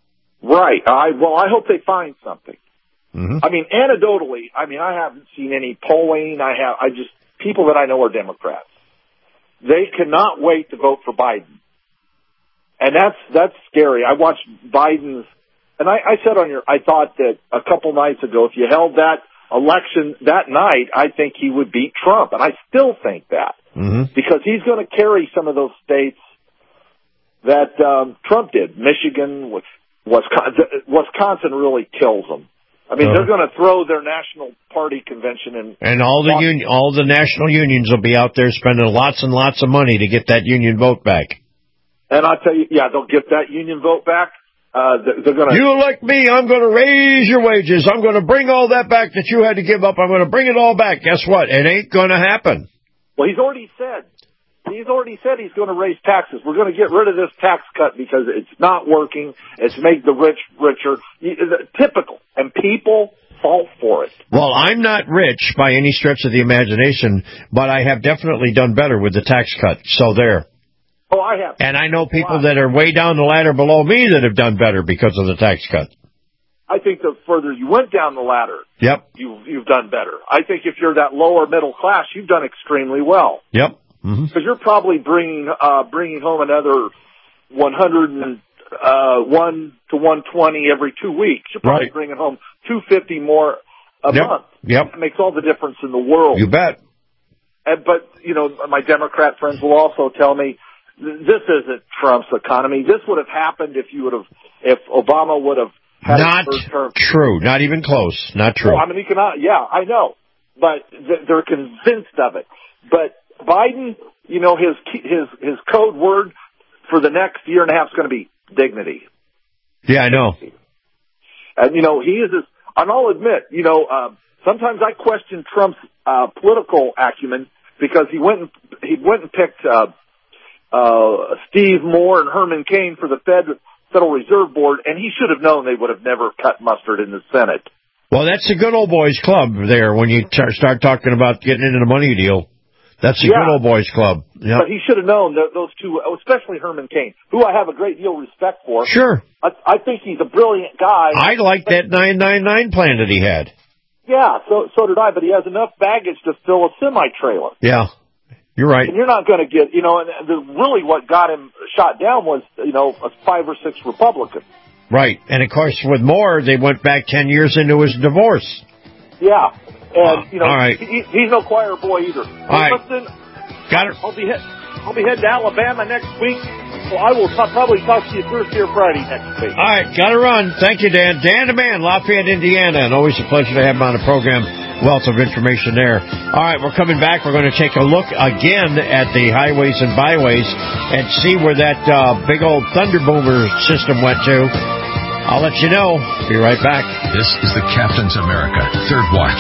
Speaker 1: Right. I well, I hope they find something.
Speaker 5: Mm-hmm.
Speaker 1: I mean, anecdotally, I mean, I haven't seen any polling. I have, I just people that I know are Democrats. They cannot wait to vote for Biden, and that's that's scary. I watched Biden's, and I, I said on your, I thought that a couple nights ago, if you held that election that night, I think he would beat Trump, and I still think that
Speaker 5: mm-hmm.
Speaker 1: because he's going to carry some of those states that um, Trump did. Michigan, with Wisconsin, Wisconsin really kills them. I mean, uh, they're going to throw their national party convention and
Speaker 5: and all the union, all the national unions will be out there spending lots and lots of money to get that union vote back.
Speaker 1: And I'll tell you, yeah, they'll get that union vote back. Uh, they're, they're going to.
Speaker 5: You elect me, I'm going to raise your wages. I'm going to bring all that back that you had to give up. I'm going to bring it all back. Guess what? It ain't going to happen.
Speaker 1: Well, he's already said. He's already said he's going to raise taxes. We're going to get rid of this tax cut because it's not working. It's made the rich richer. Typical. And people fall for it.
Speaker 5: Well, I'm not rich by any stretch of the imagination, but I have definitely done better with the tax cut. So there.
Speaker 1: Oh, I have.
Speaker 5: And I know people that are way down the ladder below me that have done better because of the tax cut.
Speaker 1: I think the further you went down the ladder,
Speaker 5: yep,
Speaker 1: you've, you've done better. I think if you're that lower middle class, you've done extremely well.
Speaker 5: Yep.
Speaker 1: Because mm-hmm. you're probably bringing uh, bringing home another one hundred and uh, one to one twenty every two weeks. You're probably
Speaker 5: right.
Speaker 1: bringing home two fifty more a
Speaker 5: yep.
Speaker 1: month.
Speaker 5: Yep,
Speaker 1: that makes all the difference in the world.
Speaker 5: You bet.
Speaker 1: And, but you know, my Democrat friends will also tell me this isn't Trump's economy. This would have happened if you would have if Obama would have had
Speaker 5: not
Speaker 1: his first term.
Speaker 5: True. Not even close. Not true.
Speaker 1: Well, I mean, economic. Yeah, I know, but th- they're convinced of it. But Biden, you know, his his his code word for the next year and a half is going to be dignity.
Speaker 5: Yeah, I know.
Speaker 1: And you know, he is. This, and I'll admit, you know, uh, sometimes I question Trump's uh, political acumen because he went and he went and picked uh, uh, Steve Moore and Herman Cain for the Fed Federal Reserve Board, and he should have known they would have never cut mustard in the Senate.
Speaker 5: Well, that's a good old boys club there when you t- start talking about getting into the money deal. That's a yeah. good old boys club. Yep.
Speaker 1: But he should have known that those two, especially Herman Cain, who I have a great deal of respect for.
Speaker 5: Sure.
Speaker 1: I, I think he's a brilliant guy.
Speaker 5: I like that nine nine nine plan that he had.
Speaker 1: Yeah, so so did I, but he has enough baggage to fill a semi-trailer.
Speaker 5: Yeah, you're right.
Speaker 1: And you're not going to get, you know, and the, really what got him shot down was, you know, a five or six Republicans.
Speaker 5: Right. And, of course, with Moore, they went back ten years into his divorce.
Speaker 1: Yeah. And, you know,
Speaker 5: all right.
Speaker 1: he, he's no choir boy either.
Speaker 5: All right.
Speaker 1: Listen,
Speaker 5: got it.
Speaker 1: I'll be, head, I'll be heading to Alabama next week, so I will t- probably talk to you Thursday or Friday next week.
Speaker 5: All right. Got to run. Thank you, Dan. Dan the Man, Lafayette, Indiana. And always a pleasure to have him on the program. Wealth of information there. All right. We're coming back. We're going to take a look again at the highways and byways and see where that uh, big old Thunder Boomer system went to. I'll let you know. Be right back.
Speaker 22: This is the Captain's America Third Watch.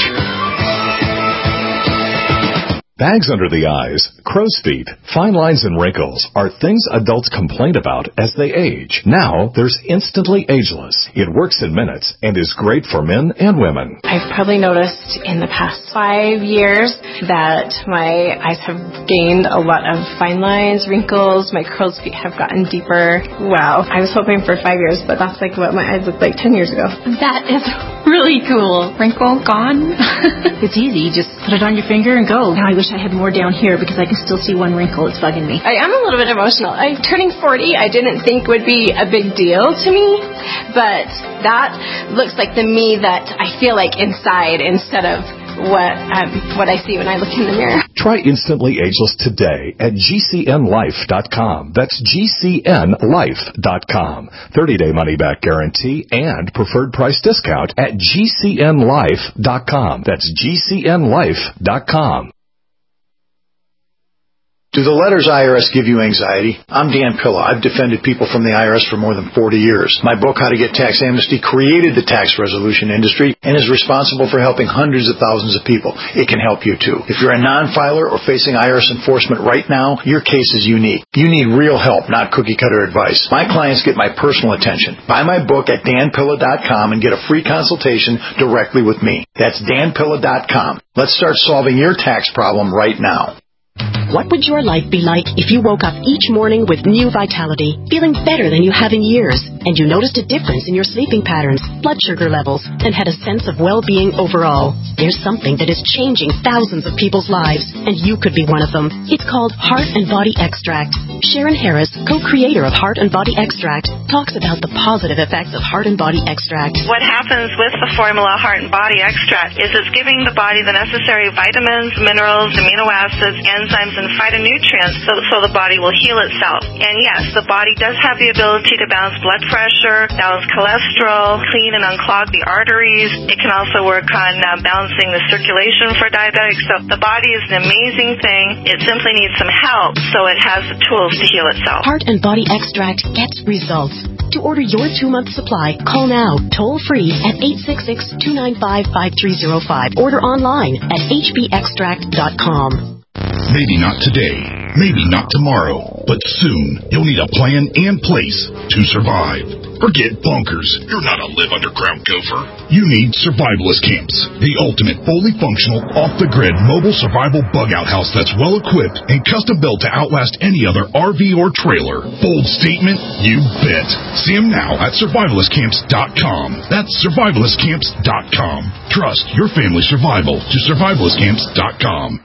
Speaker 3: Bags under the eyes, crow's feet, fine lines and wrinkles are things adults complain about as they age. Now, there's Instantly Ageless. It works in minutes and is great for men and women.
Speaker 4: I've probably noticed in the past five years that my eyes have gained a lot of fine lines, wrinkles, my crow's feet have gotten deeper. Wow. I was hoping for five years, but that's like what my eyes looked like ten years ago.
Speaker 23: That is really cool. Wrinkle gone.
Speaker 11: It's easy. You just put it on your finger and go. Now I wish I had more down here because I can still see one wrinkle. It's bugging me.
Speaker 4: I am a little bit emotional. I'm turning forty. I didn't think would be a big deal to me, but that looks like the me that I feel like inside instead of what um, what I see when I look in the mirror.
Speaker 3: Try Instantly Ageless today at G C N life dot com. That's G C N life dot com. thirty-day money-back guarantee and preferred price discount at G C N life dot com. That's G C N life dot com.
Speaker 24: Do the letters I R S give you anxiety? I'm Dan Pilla. I've defended people from the I R S for more than forty years. My book, How to Get Tax Amnesty, created the tax resolution industry and is responsible for helping hundreds of thousands of people. It can help you too. If you're a non-filer or facing I R S enforcement right now, your case is unique. You need real help, not cookie-cutter advice. My clients get my personal attention. Buy my book at Dan Pilla dot com and get a free consultation directly with me. That's Dan Pilla dot com. Let's start solving your tax problem right now.
Speaker 11: What would your life be like if you woke up each morning with new vitality, feeling better than you have in years, and you noticed a difference in your sleeping patterns, blood sugar levels, and had a sense of well-being overall? There's something that is changing thousands of people's lives, and you could be one of them. It's called Heart and Body Extract. Sharon Harris, co-creator of Heart and Body Extract, talks about the positive effects of Heart and Body Extract.
Speaker 7: What happens with the formula Heart and Body Extract is it's giving the body the necessary vitamins, minerals, amino acids, enzymes, and phytonutrients so, so the body will heal itself. And yes, the body does have the ability to balance blood pressure, balance cholesterol, clean and unclog the arteries. It can also work on uh, balancing the circulation for diabetics. So the body is an amazing thing. It simply needs some help so it has the tools to heal itself.
Speaker 11: Heart and Body Extract gets results. To order your two-month supply, call now, toll-free at eight six six, two nine five, five three zero five. Order online at h b extract dot com.
Speaker 8: Maybe not today, maybe not tomorrow, but soon you'll need a plan and place to survive. Forget bunkers. You're not a live underground gopher. You need survivalist camps, the ultimate fully functional, off-the-grid mobile survival bug-out house that's well-equipped and custom-built to outlast any other R V or trailer. Bold statement? You bet. See them now at survivalist camps dot com. That's survivalist camps dot com. Trust your family's survival to survivalist camps dot com.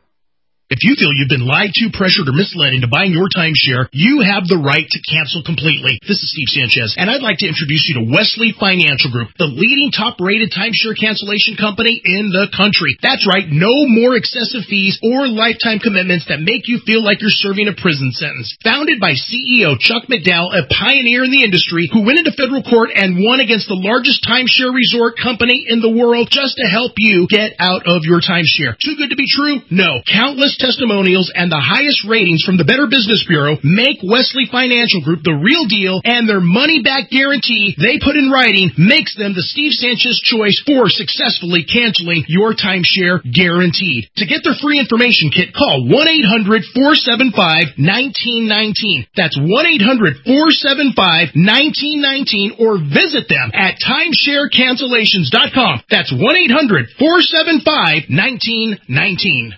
Speaker 9: If you feel you've been lied to, pressured, or misled into buying your timeshare, you have the right to cancel completely. This is Steve Sanchez, and I'd like to introduce you to Wesley Financial Group, the leading top-rated timeshare cancellation company in the country. That's right, no more excessive fees or lifetime commitments that make you feel like you're serving a prison sentence. Founded by C E O Chuck McDowell, a pioneer in the industry who went into federal court and won against the largest timeshare resort company in the world just to help you get out of your timeshare. Too good to be true? No. Countless testimonials and the highest ratings from the Better Business Bureau make Wesley Financial Group the real deal, and their money-back guarantee they put in writing makes them the Steve Sanchez choice for successfully canceling your timeshare guaranteed. To get their free information kit, call one eight hundred, four seven five, one nine one nine. That's one eight hundred, four seven five, one nine one nine, or visit them at timeshare cancellations dot com. That's one eight hundred, four seven five, one nine one nine.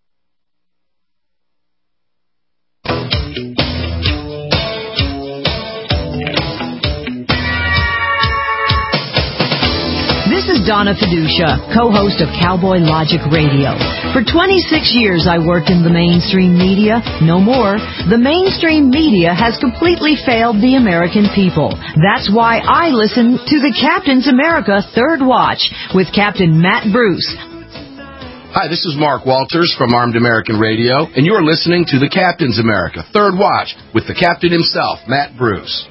Speaker 10: This is Donna Fiducia, co-host of Cowboy Logic Radio. For twenty-six years I worked in the mainstream media. No more. The mainstream media has completely failed the American people. That's why I listen to the Captain's America Third Watch with Captain Matt Bruce.
Speaker 25: Hi, this is Mark Walters from Armed American Radio, and you're listening to the Captain's America Third Watch with the Captain himself, Matt Bruce.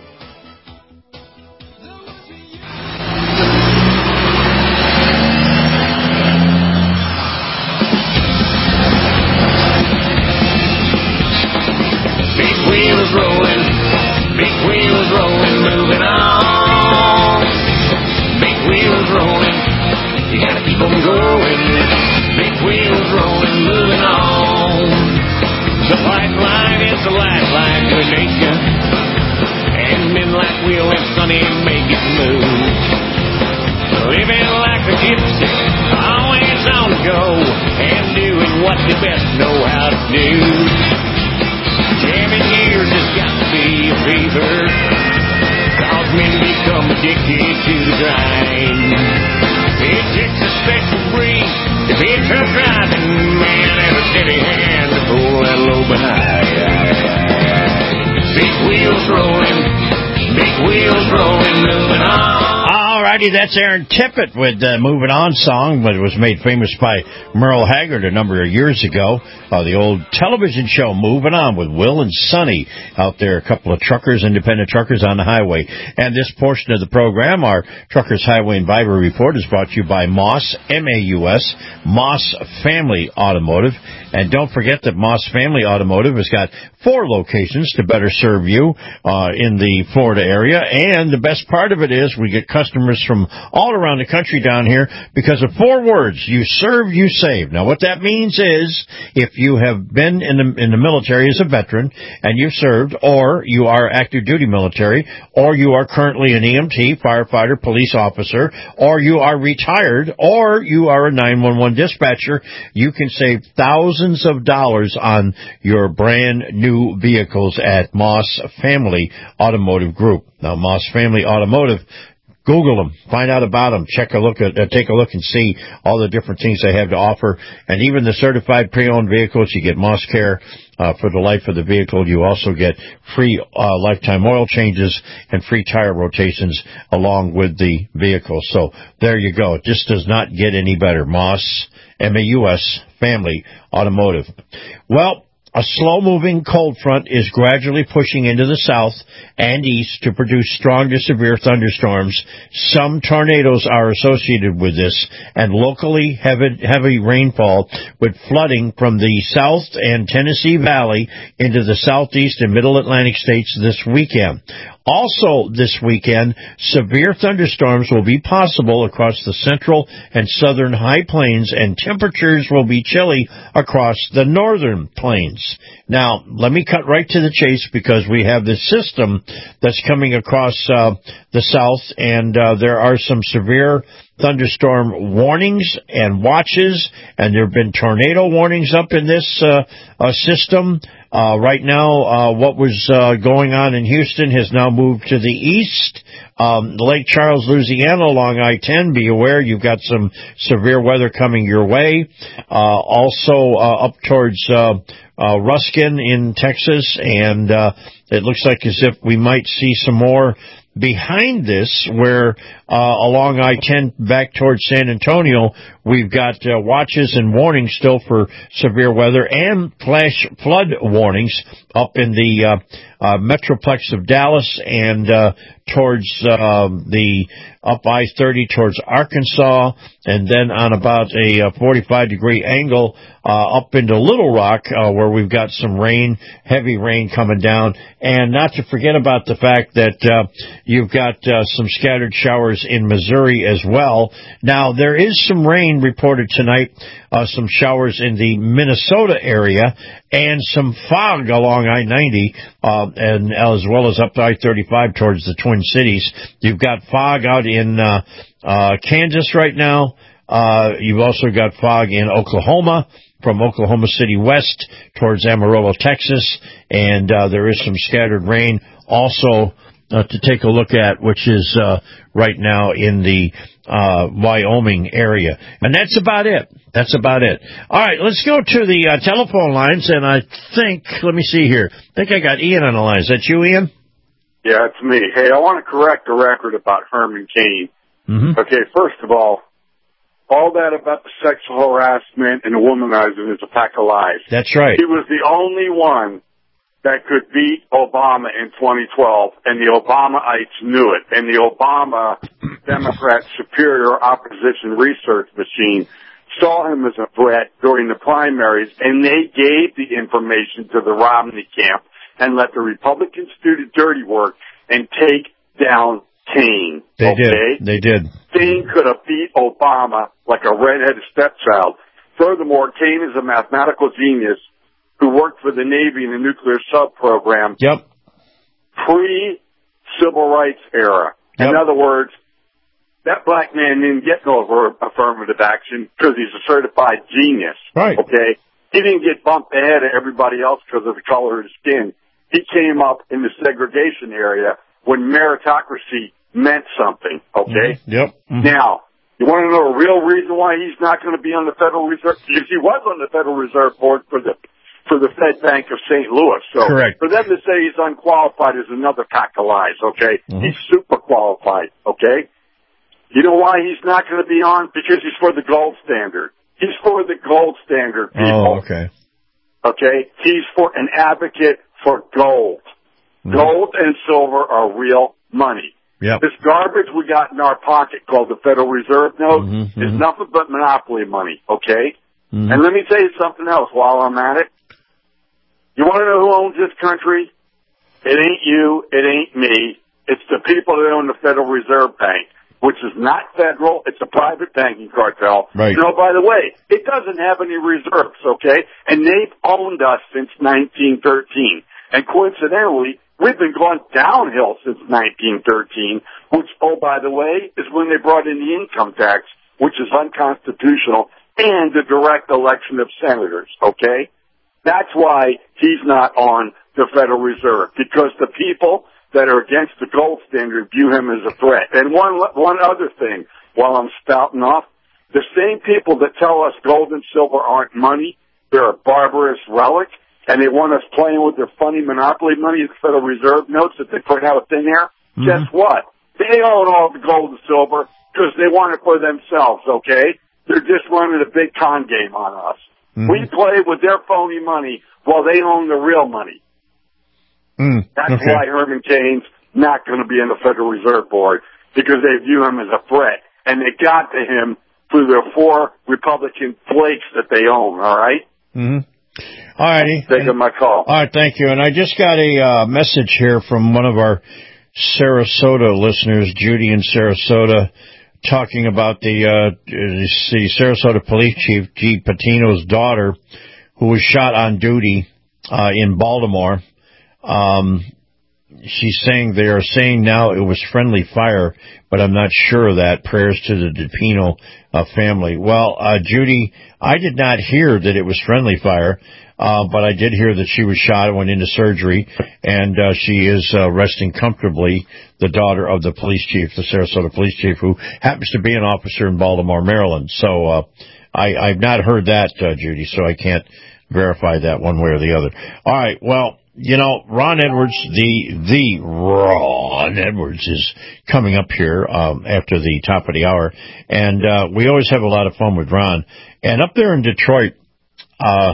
Speaker 26: Big wheels rolling, big wheels rolling, moving on. Big wheels rolling, you gotta keep them going. Big wheels rolling, moving on. The pipeline is the lifeline to a nation, and men like Will and Sonny make it move. Living like a gypsy, always on the go, and doing what they best know how to do. Jamming gears has got to be a fever, cause men become addicted to the grind. It takes a special breed to be a truck driving man and a steady hand to pull that load behind. Big wheels rolling, big wheels rolling, moving on.
Speaker 5: Alrighty, that's Aaron Tippett with the Moving On song, but it was made famous by Merle Haggard a number of years ago. Uh, the old television show Moving On with Will and Sonny out there, a couple of truckers, independent truckers on the highway. And this portion of the program, our Truckers Highway and Viber Report, is brought to you by Moss, M A U S, Moss Family Automotive. And don't forget that Moss Family Automotive has got four locations to better serve you uh, in the Florida area. And the best part of it is we get customers from all around the country down here because of four words: you serve, you save. Now, what that means is if you have been in the in the military as a veteran and you've served, or you are active duty military, or you are currently an E M T, firefighter, police officer, or you are retired, or you are a nine one one dispatcher, you can save thousands of dollars on your brand new vehicles at Moss Family Automotive Group. Now, Moss Family Automotive, Google them, find out about them, check a look at, uh, take a look and see all the different things they have to offer. And even the certified pre-owned vehicles, you get Moss Care uh, for the life of the vehicle. You also get free uh, lifetime oil changes and free tire rotations along with the vehicle. So there you go. It just does not get any better. Moss, M A U S, Family Automotive. Well, a slow-moving cold front is gradually pushing into the south and east to produce strong to severe thunderstorms. Some tornadoes are associated with this, and locally heavy, heavy rainfall with flooding from the South and Tennessee Valley into the southeast and middle Atlantic states this weekend. Also this weekend, severe thunderstorms will be possible across the central and southern high plains, and temperatures will be chilly across the northern plains. Now, let me cut right to the chase because we have this system that's coming across uh, the south, and uh, there are some severe thunderstorm warnings and watches, and there have been tornado warnings up in this uh, uh, system. Uh, right now, uh, what was uh, going on in Houston has now moved to the east. Um, Lake Charles, Louisiana, along I ten, be aware you've got some severe weather coming your way. Uh, also uh, up towards uh, uh, Ruskin in Texas, and uh, it looks like as if we might see some more behind this, where uh, along I ten back towards San Antonio, we've got uh, watches and warnings still for severe weather and flash flood warnings up in the uh, uh, Metroplex of Dallas and uh, towards uh, the up I thirty towards Arkansas, and then on about a forty-five degree angle uh, up into Little Rock, uh, where we've got some rain, heavy rain coming down. And not to forget about the fact that uh, you've got uh, some scattered showers in Missouri as well. Now, there is some rain reported tonight, uh, some showers in the Minnesota area, and some fog along I ninety, uh, and as well as up to I thirty-five towards the Twin Cities. You've got fog out in uh, uh, Kansas right now. Uh, you've also got fog in Oklahoma, from Oklahoma City west towards Amarillo, Texas, and uh, there is some scattered rain also uh, to take a look at, which is uh, right now in the uh, Wyoming area. And that's about it. That's about it. All right, let's go to the uh, telephone lines, and I think, let me see here, I think I got Ian on the line. Is that you, Ian?
Speaker 6: Yeah, it's me. Hey, I want to correct the record about Herman Cain.
Speaker 5: Mm-hmm.
Speaker 6: Okay, first of all, all that about the sexual harassment and the womanizing is a pack of lies.
Speaker 5: That's right.
Speaker 6: He was the only one that could beat Obama in twenty twelve, and the Obamaites knew it. And the Obama Democrat Superior Opposition Research Machine saw him as a threat during the primaries, and they gave the information to the Romney camp and let the Republicans do the dirty work and take down Cain.
Speaker 5: They
Speaker 6: okay?
Speaker 5: did. They did.
Speaker 6: Cain could have beat Obama like a redheaded stepchild. Furthermore, Cain is a mathematical genius who worked for the Navy in the nuclear sub program.
Speaker 5: Yep.
Speaker 6: Pre-civil rights era.
Speaker 5: Yep.
Speaker 6: In other words, that black man didn't get no affirmative action because he's a certified genius.
Speaker 5: Right.
Speaker 6: Okay? He didn't get bumped ahead of everybody else because of the color of his skin. He came up in the segregation area when meritocracy meant something, okay?
Speaker 5: Mm-hmm. Yep. Mm-hmm.
Speaker 6: Now, you want to know a real reason why he's not going to be on the Federal Reserve? Because he was on the Federal Reserve Board for the for the Fed Bank of Saint Louis. So
Speaker 5: correct.
Speaker 6: For them to say he's unqualified is another pack of lies, okay?
Speaker 5: Mm-hmm.
Speaker 6: He's super qualified, okay? You know why he's not going to be on? Because he's for the gold standard. He's for the gold standard, people.
Speaker 5: Oh, okay.
Speaker 6: Okay? He's for an advocate for gold. Mm-hmm. Gold and silver are real money.
Speaker 5: Yep.
Speaker 6: This garbage we got in our pocket called the Federal Reserve note
Speaker 5: mm-hmm,
Speaker 6: is
Speaker 5: mm-hmm.
Speaker 6: nothing but monopoly money, okay?
Speaker 5: Mm-hmm.
Speaker 6: And let me tell you something else while I'm at it. You want to know who owns this country? It ain't you. It ain't me. It's the people that own the Federal Reserve Bank, which is not federal. It's a private banking cartel.
Speaker 5: Right.
Speaker 6: You know, by the way, it doesn't have any reserves, okay? And they've owned us since nineteen thirteen. And coincidentally, we've been going downhill since nineteen thirteen, which, oh, by the way, is when they brought in the income tax, which is unconstitutional, and the direct election of senators, okay? That's why he's not on the Federal Reserve, because the people that are against the gold standard view him as a threat. And one one other thing, while I'm spouting off, the same people that tell us gold and silver aren't money, they're a barbarous relic, and they want us playing with their funny monopoly money, the Federal Reserve notes that they put out in there. Mm-hmm. Guess what? They own all the gold and silver because they want it for themselves, okay? They're just running a big con game on us. Mm-hmm. We play with their phony money while they own the real money.
Speaker 5: Mm,
Speaker 6: That's
Speaker 5: okay.
Speaker 6: why Herman Cain's not going to be in the Federal Reserve Board, because they view him as a threat. And they got to him through their four Republican flakes that they own, all right?
Speaker 5: Mm-hmm. All righty.
Speaker 6: Taking my call.
Speaker 5: All right, thank you. And I just got a uh, message here from one of our Sarasota listeners, Judy in Sarasota, talking about the, uh, the Sarasota Police Chief, G. Patino's daughter, who was shot on duty uh, in Baltimore. Um, she's saying they are saying now it was friendly fire, but I'm not sure of that. Prayers to the DePino uh, family. Well, uh, Judy, I did not hear that it was friendly fire, uh, but I did hear that she was shot and went into surgery, and uh, she is uh, resting comfortably, the daughter of the police chief, the Sarasota police chief, who happens to be an officer in Baltimore, Maryland. So uh, I, I've not heard that, uh, Judy, so I can't verify that one way or the other. All right, well, you know, Ron Edwards, the the Ron Edwards is coming up here um, after the top of the hour, and uh, we always have a lot of fun with Ron. And up there in Detroit, uh,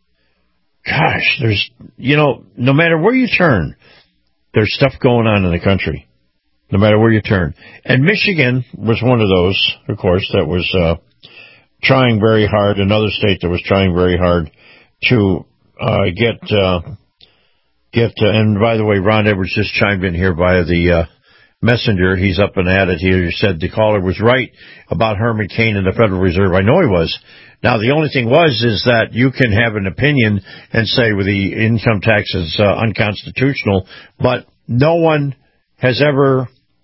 Speaker 5: gosh, there's, you know, no matter where you turn, there's stuff going on in the country, no matter where you turn. And Michigan was one of those, of course, that was uh, trying very hard, another state that was trying very hard to uh, get... Uh, Get uh, and by the way, Ron Edwards just chimed in here via the uh, messenger. He's up and at it here. He said the caller was right about Herman Cain and the Federal Reserve. I know he was. Now, the only thing was is that you can have an opinion and say well, the income tax is uh, unconstitutional, but no one has ever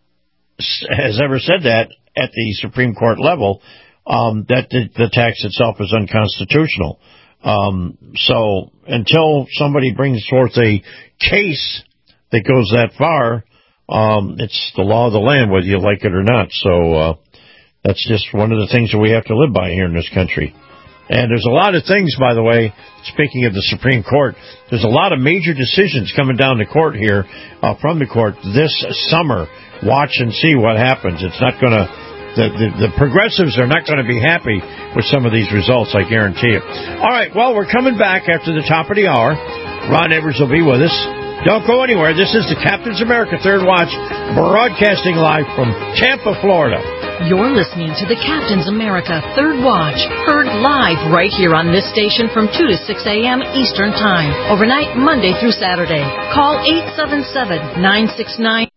Speaker 5: has ever said that at the Supreme Court level, um, that the, the tax itself is unconstitutional. Um, so until somebody brings forth a case that goes that far, um, it's the law of the land, whether you like it or not. So, uh, that's just one of the things that we have to live by here in this country. And there's a lot of things, by the way, speaking of the Supreme Court, there's a lot of major decisions coming down the court here, uh, from the court this summer. Watch and see what happens. It's not gonna, The, the, the progressives are not going to be happy with some of these results, I guarantee you. All right, well, we're coming back after the top of the hour. Ron Edwards will be with us. Don't go anywhere. This is the Captain's America Third Watch, broadcasting live from Tampa, Florida.
Speaker 19: You're listening to the Captain's America Third Watch, heard live right here on this station from two to six a.m. Eastern Time, overnight Monday through Saturday. Call eight seven seven, nine six nine.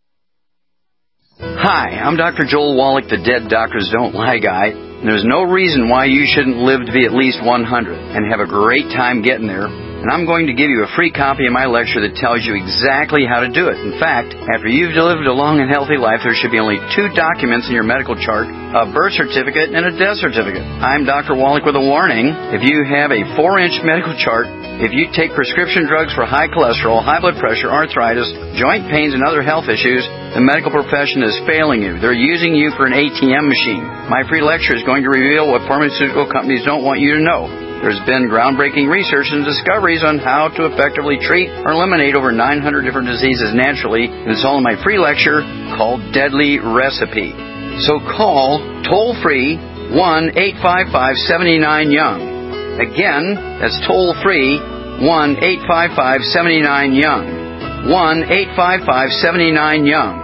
Speaker 12: Hi, I'm Doctor Joel Wallach, the Dead Doctors Don't Lie guy. And there's no reason why you shouldn't live to be at least one hundred and have a great time getting there. And I'm going to give you a free copy of my lecture that tells you exactly how to do it. In fact, after you've lived a long and healthy life, there should be only two documents in your medical chart, a birth certificate and a death certificate. I'm Doctor Wallach with a warning. If you have a four-inch medical chart, if you take prescription drugs for high cholesterol, high blood pressure, arthritis, joint pains, and other health issues, the medical profession is failing you. They're using you for an A T M machine. My free lecture is going to reveal what pharmaceutical companies don't want you to know. There's been groundbreaking research and discoveries on how to effectively treat or eliminate over nine hundred different diseases naturally, and it's all in my free lecture called Deadly Recipe. So call toll-free one eight five five, seven nine, young. Again, that's toll-free one eight five five, seven nine, young. one eight five five, seven nine, young.